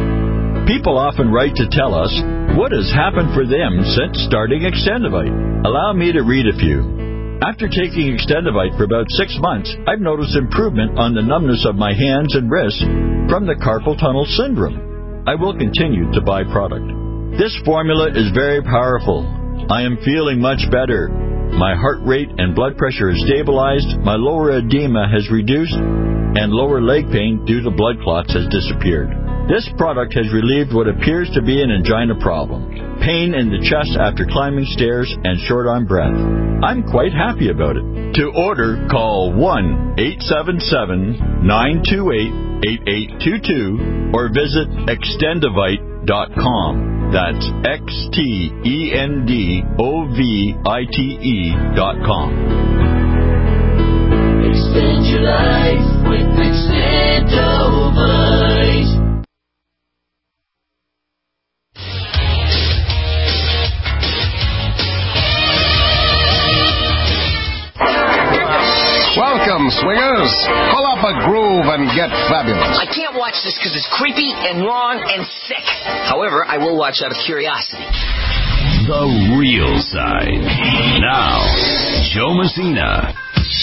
Speaker 19: People often write to tell us what has happened for them since starting Extendivite. Allow me to read a few. After taking Extendivite for about six months, I've noticed improvement on the numbness of my hands and wrists from the carpal tunnel syndrome. I will continue to buy product. This formula is very powerful. I am feeling much better. My heart rate and blood pressure is stabilized, my lower edema has reduced, and lower leg pain due to blood clots has disappeared. This product has relieved what appears to be an angina problem, pain in the chest after climbing stairs, and short on breath. I'm quite happy about it. To order, call one eight seven seven, nine two eight, eight eight two two or visit extendivite dot com. That's X T E N D O V I T E dot com.
Speaker 4: Extend your life with Extendivite.
Speaker 17: Welcome, swingers. Pull up a groove and get fabulous.
Speaker 6: I can't watch this because it's creepy and wrong and sick. However, I will watch out of curiosity.
Speaker 4: The real side. Now, Joe Messina.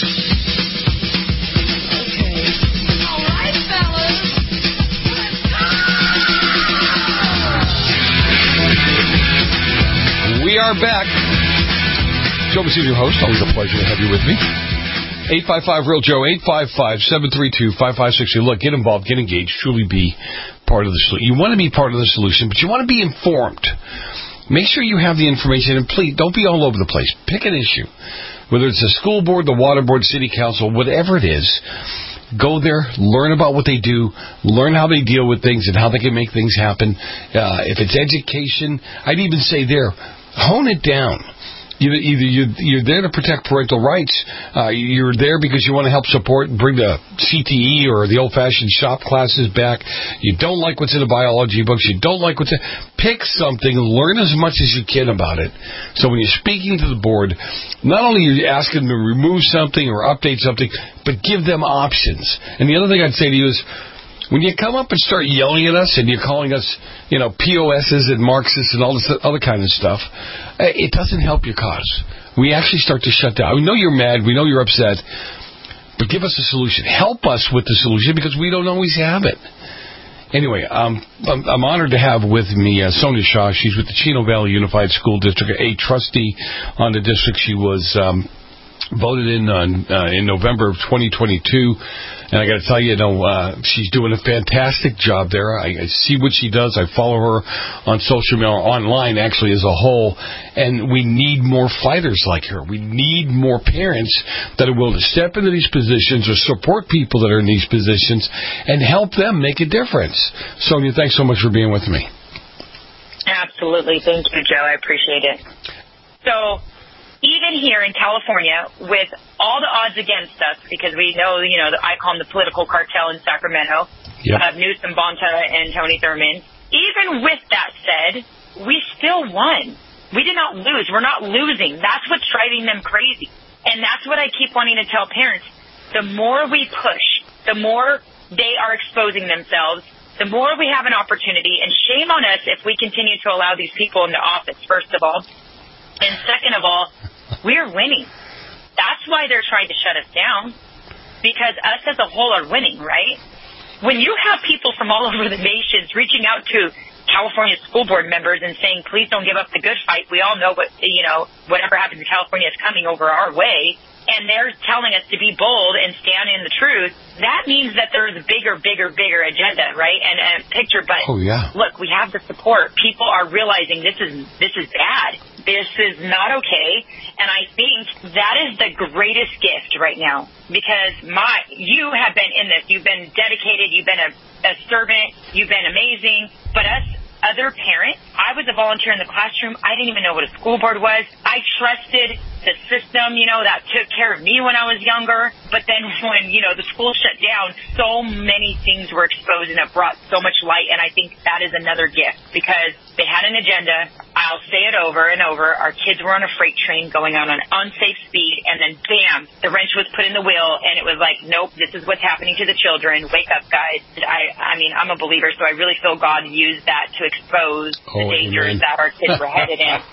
Speaker 5: We are back. Joe Messina, your host. Always a pleasure to have you with me. eight five five, real Joe, eight five five, seven three two, five five six zero. Look, get involved, get engaged, truly be part of the solution. You want to be part of the solution, but you want to be informed. Make sure you have the information, and please, don't be all over the place. Pick an issue. Whether it's the school board, the water board, city council, whatever it is, go there, learn about what they do, learn how they deal with things and how they can make things happen. Uh, if it's education, I'd even say there, hone it down. Either, either you're, you're there to protect parental rights, uh, you're there because you want to help support, bring the C T E or the old-fashioned shop classes back. You don't like what's in the biology books. You don't like what's in... Pick something, learn as much as you can about it. So when you're speaking to the board, not only are you asking them to remove something or update something, but give them options. And the other thing I'd say to you is, when you come up and start yelling at us and you're calling us, you know, P O S's and Marxists and all this other kind of stuff, it doesn't help your cause. We actually start to shut down. We know you're mad. We know you're upset. But give us a solution. Help us with the solution because we don't always have it. Anyway, um, I'm, I'm honored to have with me uh, Sonia Shaw. She's with the Chino Valley Unified School District, a trustee on the district. She was... Um, voted in on, uh, in November of twenty twenty-two. And I got to tell you, you know, uh, she's doing a fantastic job there. I, I see what she does. I follow her on social media, online actually as a whole. And we need more fighters like her. We need more parents that are willing to step into these positions or support people that are in these positions and help them make a difference. Sonia, thanks so much for being with me.
Speaker 12: Absolutely. Thank you, Joe. I appreciate it. So, even here in California, with all the odds against us, because we know, you know, I call them the political cartel in Sacramento, yep. of Newsom, Bonta, and Tony Thurmond, even with that said, we still won. We did not lose. We're not losing. That's what's driving them crazy. And that's what I keep wanting to tell parents. The more we push, the more they are exposing themselves, the more we have an opportunity. And shame on us if we continue to allow these people into office, first of all. And second of all, we're winning. That's why they're trying to shut us down, because us as a whole are winning, right? When you have people from all over the nations reaching out to California school board members and saying, please don't give up the good fight. We all know what, you know, whatever happens in California is coming over our way. And they're telling us to be bold and stand in the truth. That means that there's a bigger, bigger, bigger agenda, right? And, and picture, but
Speaker 5: oh, yeah.
Speaker 12: Look, we have the support. People are realizing this is this is bad. This is not okay. And I think that is the greatest gift right now, because my you have been in this. You've been dedicated. You've been a, a servant. You've been amazing. But us other parents, I was a volunteer in the classroom. I didn't even know what a school board was. I trusted the system, you know, that took care of me when I was younger. But then when, you know, the school shut down, so many things were exposed and it brought so much light. And I think that is another gift, because they had an agenda. I'll say it over and over. Our kids were on a freight train going on an unsafe speed, and then bam, the wrench was put in the wheel, and it was like, nope, this is what's happening to the children. Wake up, guys. I, I mean, I'm a believer, so I really feel God used that to expose
Speaker 5: oh,
Speaker 12: the dangers
Speaker 5: amen.
Speaker 12: that our kids were headed in.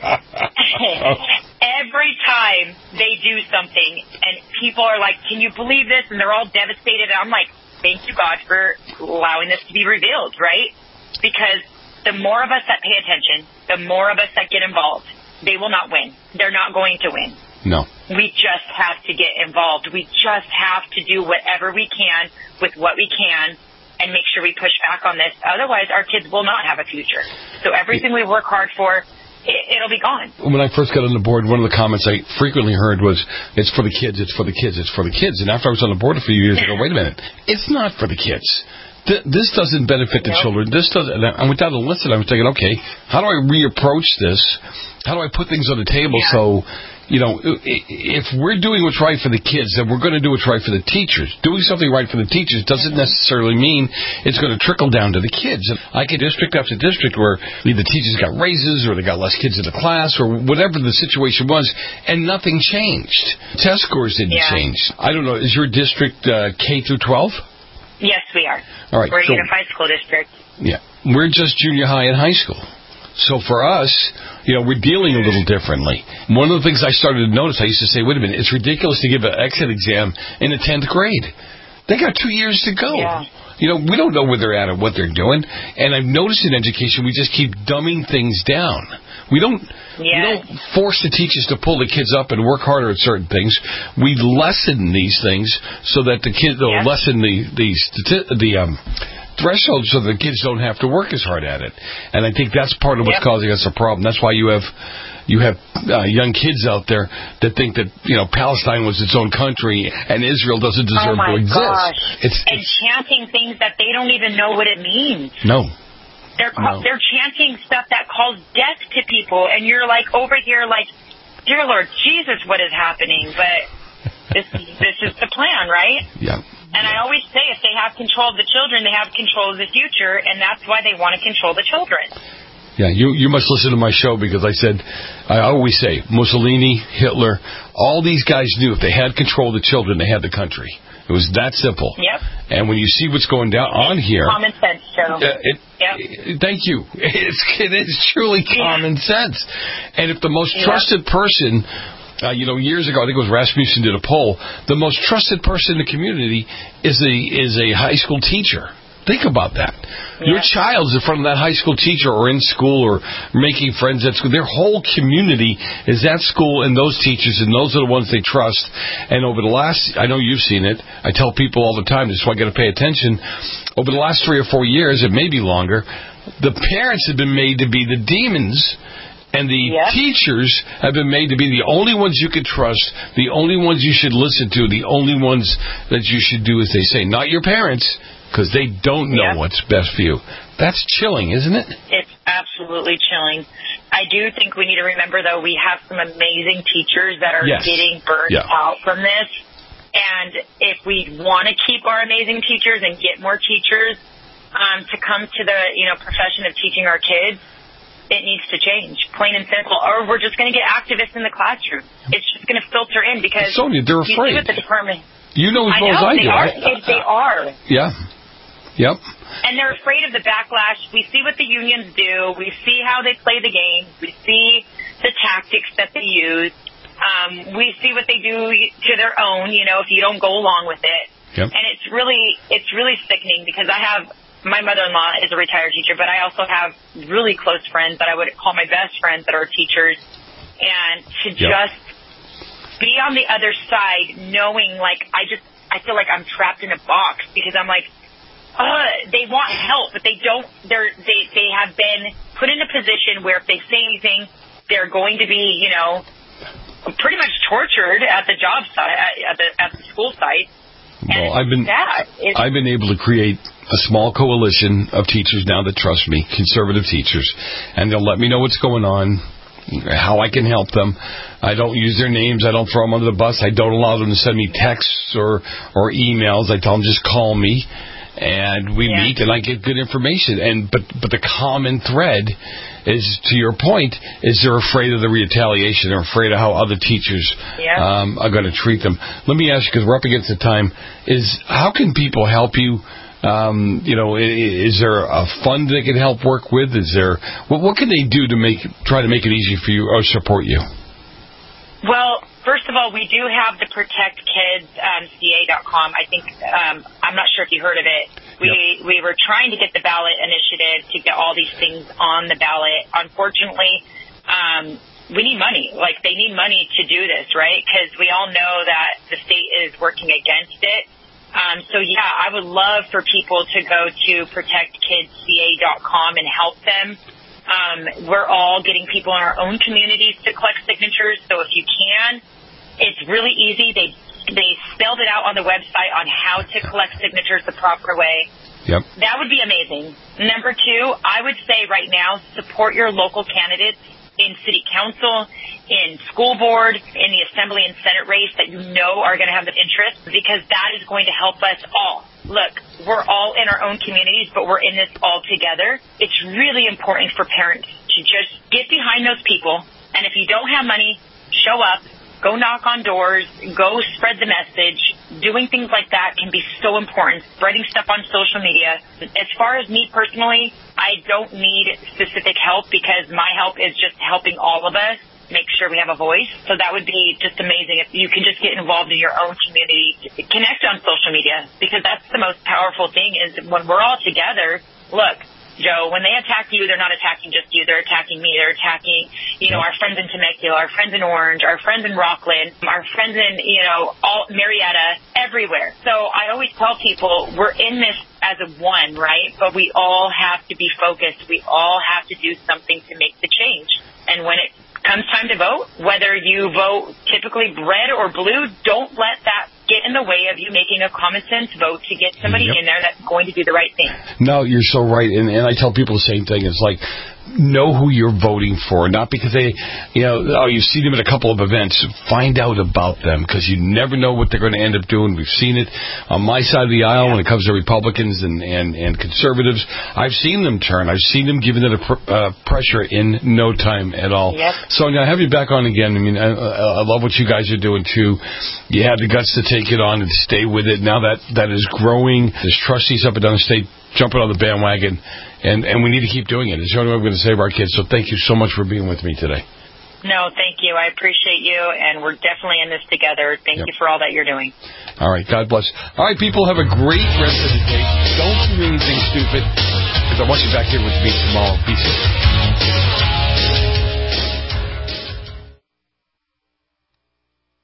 Speaker 12: Every time they do something, and people are like, can you believe this? And they're all devastated. And I'm like, thank you, God, for allowing this to be revealed, right? Because the more of us that pay attention, the more of us that get involved, they will not win. They're not going to win.
Speaker 5: No.
Speaker 12: We just have to get involved. We just have to do whatever we can with what we can and make sure we push back on this. Otherwise, our kids will not have a future. So everything we work hard for, it, it'll be gone.
Speaker 5: When I first got on the board, one of the comments I frequently heard was, it's for the kids, it's for the kids, it's for the kids. And after I was on the board a few years ago, wait a minute, it's not for the kids. This doesn't benefit the nope. children. This doesn't. And I went down the list and I was thinking, okay, how do I reapproach this? How do I put things on the table yeah. so, you know, if we're doing what's right for the kids, then we're going to do what's right for the teachers. Doing something right for the teachers doesn't necessarily mean it's going to trickle down to the kids. And I get district after district where the teachers got raises or they got less kids in the class or whatever the situation was, and nothing changed. Test scores didn't yeah. change. I don't know. Is your district uh, K through twelve?
Speaker 12: Yes, we are.
Speaker 5: All right.
Speaker 12: We're
Speaker 5: so,
Speaker 12: a unified school district.
Speaker 5: Yeah. We're just junior high and high school. So for us, you know, we're dealing a little differently. One of the things I started to notice, I used to say, wait a minute, it's ridiculous to give an exit exam in the tenth grade. They got two years to go.
Speaker 12: Yeah.
Speaker 5: You know, we don't know where they're at or what they're doing. And I've noticed in education, we just keep dumbing things down. We don't, yes. we don't force the teachers to pull the kids up and work harder at certain things. We lessen these things so that the kids, they'll yes. lessen the, the, the, um, threshold so the kids don't have to work as hard at it. And I think that's part of what's yep. causing us a problem. That's why you have you have uh, young kids out there that think that, you know, Palestine was its own country and Israel doesn't deserve
Speaker 12: oh my
Speaker 5: to exist.
Speaker 12: Gosh.
Speaker 5: It's,
Speaker 12: and
Speaker 5: it's,
Speaker 12: chanting things that they don't even know what it means.
Speaker 5: No.
Speaker 12: They're no. they're chanting stuff that calls death to people, and you're like over here like, dear Lord Jesus, what is happening? But this this is the plan, right?
Speaker 5: Yeah.
Speaker 12: And I always say, if they have control of the children, they have control of the future, and that's why they want to control the children.
Speaker 5: Yeah, you you must listen to my show, because I said, I always say, Mussolini, Hitler, all these guys knew if they had control of the children, they had the country. It was that simple.
Speaker 12: Yep.
Speaker 5: And when you see what's going down on here,
Speaker 12: common sense, Joe.
Speaker 5: Uh, it,
Speaker 12: yep.
Speaker 5: it, thank you. It's it is truly common yeah. sense. And if the most yep. trusted person, uh, you know, years ago, I think it was Rasmussen did a poll, the most trusted person in the community is a is a high school teacher. Think about that. Yeah. Your child's in front of that high school teacher or in school or making friends at school. Their whole community is at school and those teachers, and those are the ones they trust. And over the last, I know you've seen it, I tell people all the time, this is why I got to pay attention. Over the last three or four years, it may be longer, the parents have been made to be the demons. And the yep. teachers have been made to be the only ones you can trust, the only ones you should listen to, the only ones that you should do as they say. Not your parents, because they don't know yep. what's best for you. That's chilling, isn't it?
Speaker 12: It's absolutely chilling. I do think we need to remember, though, we have some amazing teachers that are yes. getting burned yeah. out from this. And if we want to keep our amazing teachers and get more teachers um, to come to the you know profession of teaching our kids, it needs to change, plain and simple, or we're just going to get activists in the classroom. It's just going to filter in because
Speaker 5: Sonia, they're afraid.
Speaker 12: You see what the department.
Speaker 5: You know as well as I do.
Speaker 12: Are, I, they are.
Speaker 5: Yeah. Yep.
Speaker 12: And they're afraid of the backlash. We see what the unions do. We see how they play the game. We see the tactics that they use. Um, we see what they do to their own. You know, if you don't go along with it.
Speaker 5: Yep.
Speaker 12: And it's really, it's really sickening because I have. My mother-in-law is a retired teacher, but I also have really close friends that I would call my best friends that are teachers. And to yep. just be on the other side knowing, like, I just, I feel like I'm trapped in a box because I'm like, uh, they want help, but they don't, they're, they, they have been put in a position where if they say anything, they're going to be, you know, pretty much tortured at the job site, at the, at the school site.
Speaker 5: Well, I've been I've been able to create a small coalition of teachers now that trust me, conservative teachers, and they'll let me know what's going on, how I can help them. I don't use their names. I don't throw them under the bus. I don't allow them to send me texts or, or emails. I tell them just call me, and we yeah. meet, and I get good information. And but but the common thread is, to your point, is they're afraid of the retaliation. They're afraid of how other teachers yeah. um, are going to treat them. Let me ask you, because we're up against the time, is how can people help you? Um, you know, is there a fund they can help work with? Is there what, what can they do to make try to make it easy for you or support you?
Speaker 12: Well, first of all, we do have the Protect Kids um, C A dot com. I think um, I'm not sure if you heard of it. We yep. we were trying to get the ballot initiative to get all these things on the ballot. Unfortunately, um, we need money. Like, they need money to do this, right? Because we all know that the state is working against it. Um, so, yeah, I would love for people to go to Protect Kids C A dot com and help them. Um, we're all getting people in our own communities to collect signatures. So if you can, it's really easy. They They spelled it out on the website on how to collect signatures the proper way.
Speaker 5: Yep.
Speaker 12: That would be amazing. Number two, I would say right now, support your local candidates in city council, in school board, in the assembly and senate race that you know are going to have an interest, because that is going to help us all. Look, we're all in our own communities, but we're in this all together. It's really important for parents to just get behind those people, and if you don't have money, show up. Go knock on doors, go spread the message. Doing things like that can be so important. Spreading stuff on social media. As far as me personally, I don't need specific help because my help is just helping all of us make sure we have a voice. So that would be just amazing if you can just get involved in your own community. Connect on social media, because that's the most powerful thing is when we're all together. Look, Joe, when they attack you, they're not attacking just you. They're attacking me. They're attacking, you know, our friends in Temecula, our friends in Orange, our friends in Rockland, our friends in, you know, all Marietta, everywhere. So I always tell people we're in this as a one, right? But we all have to be focused. We all have to do something to make the change. And when it comes time to vote, whether you vote typically red or blue, don't let that get in the way of you making a common sense vote to get somebody yep. in there that's going to do the right thing.
Speaker 5: No, you're so right. And, and I tell people the same thing. It's like, know who you're voting for, not because they, you know, oh, you see them at a couple of events. Find out about them, because you never know what they're going to end up doing. We've seen it on my side of the aisle yeah. when it comes to Republicans and, and, and conservatives. I've seen them turn. I've seen them giving it a pr- uh, pressure in no time at all.
Speaker 12: Yep.
Speaker 5: Sonia, I have you back on again. I mean, I, I love what you guys are doing, too. You had the guts to take it on and stay with it. Now that that is growing, there's trustees up and down the state jumping on the bandwagon, and, and we need to keep doing it. It's the only way we're going to save our kids. So thank you so much for being with me today.
Speaker 12: No, thank you. I appreciate you, and we're definitely in this together. Thank
Speaker 5: Yep.
Speaker 12: you for all that you're doing.
Speaker 5: All right, God bless. All right, people, have a great rest of the day. Don't do anything stupid, because I want you back here with me tomorrow. Be safe.